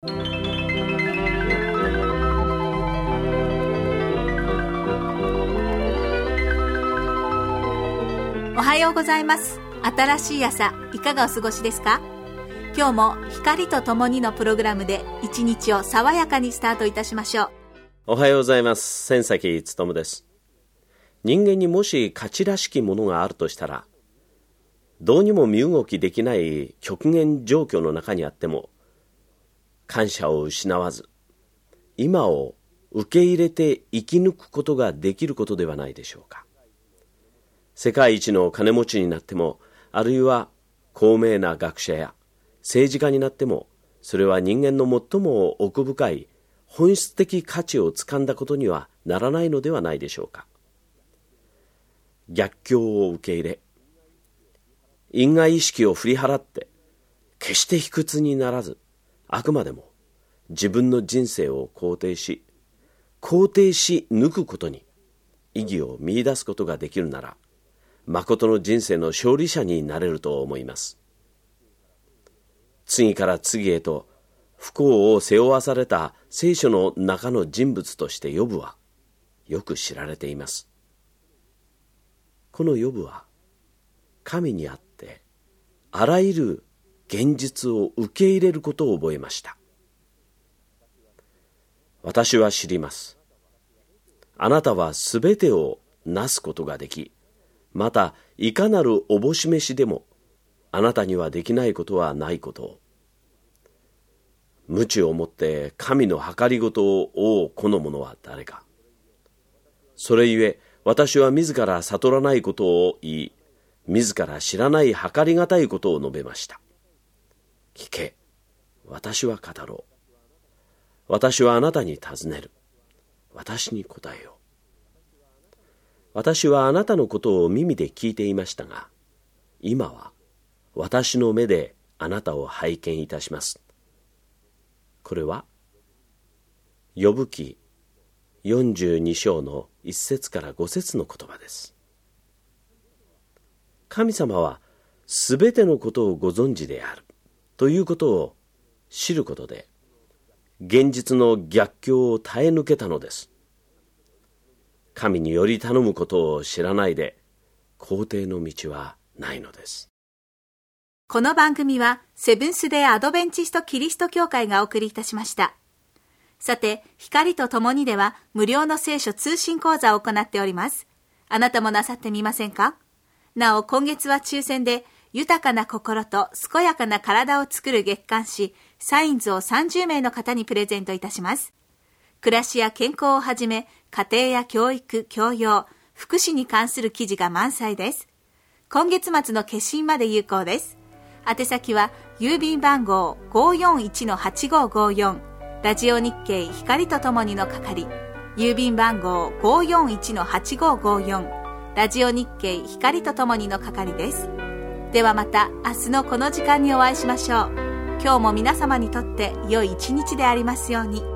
おはようございます。新しい朝、いかがお過ごしですか？今日も光とともにのプログラムで一日を爽やかにスタートいたしましょう。 おはようございます。千崎努です。人間にもし価値らしきものがあるとしたら、どうにも身動きできない極限状況の中にあっても、感謝を失わず、今を受け入れて生き抜くことができることではないでしょうか。世界一の金持ちになっても、あるいは高名な学者や政治家になっても、それは人間の最も奥深い本質的価値をつかんだことにはならないのではないでしょうか。逆境を受け入れ、因果意識を振り払って、決して卑屈にならず、あくまでも自分の人生を肯定し抜くことに意義を見出すことができるなら、誠の人生の勝利者になれると思います。次から次へと不幸を背負わされた聖書の中の人物としてヨブはよく知られています。このヨブは神にあってあらゆる現実を受け入れることを覚えました。私は知ります。あなたはすべてをなすことができ、またいかなるおぼし飯でもあなたにはできないことはないことを。無知をもって神の計りごとを好む者は誰か。それゆえ私は自ら悟らないことを言い、自ら知らない計りがたいことを述べました。聞け、私は語ろう。私はあなたに尋ねる。私に答えよう。私はあなたのことを耳で聞いていましたが、今は私の目であなたを拝見いたします。これはヨブ記42章の1節から5節の言葉です。神様はすべてのことをご存知であるということを知ることで、現実の逆境を耐え抜けたのです。神により頼むことを知らないで、皇帝の道はないのです。 この番組はセブンス・デー・アドベンチスト・キリスト教会がお送りいたしました。さて、光とともにでは無料の聖書通信講座を行っております。あなたもなさってみませんか？なお、今月は抽選で豊かな心と健やかな体を作る月刊誌サインズを30名の方にプレゼントいたします。暮らしや健康をはじめ、家庭や教育、教養、福祉に関する記事が満載です。今月末の決心まで有効です。宛先は郵便番号 541-8554 ラジオ日経光とともにの係、郵便番号 541-8554 ラジオ日経光とともにの係です。ではまた明日のこの時間にお会いしましょう。今日も皆様にとって良い一日でありますように。